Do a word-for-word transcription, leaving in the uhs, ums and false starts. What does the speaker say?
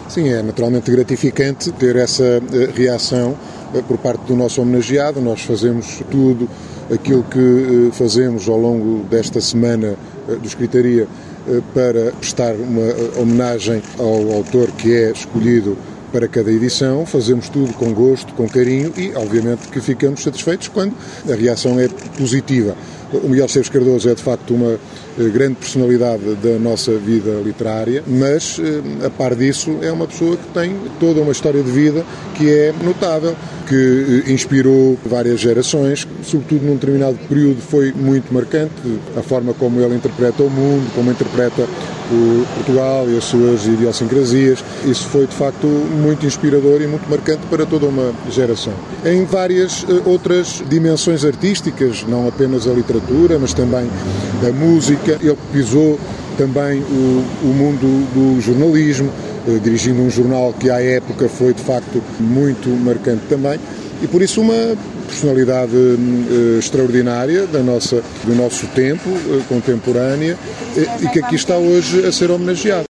Sim, é naturalmente gratificante ter essa reação por parte do nosso homenageado. Nós fazemos tudo aquilo que fazemos ao longo desta semana do Escritaria para prestar uma homenagem ao autor que é escolhido para cada edição. Fazemos tudo com gosto, com carinho e, obviamente, que ficamos satisfeitos quando a reação é positiva. O Miguel Esteves Cardoso é, de facto, uma grande personalidade da nossa vida literária, mas, a par disso, é uma pessoa que tem toda uma história de vida que é notável, que inspirou várias gerações, sobretudo num determinado período foi muito marcante, a forma como ele interpreta o mundo, como interpreta o Portugal e as suas idiosincrasias. Isso foi, de facto, muito inspirador e muito marcante para toda uma geração. Em várias outras dimensões artísticas, não apenas a literatura, mas também a música, ele pisou também o, o mundo do jornalismo, dirigindo um jornal que à época foi de facto muito marcante também e por isso uma personalidade uh, extraordinária da nossa, do nosso tempo, uh, contemporânea, uh, e que aqui está hoje a ser homenageado.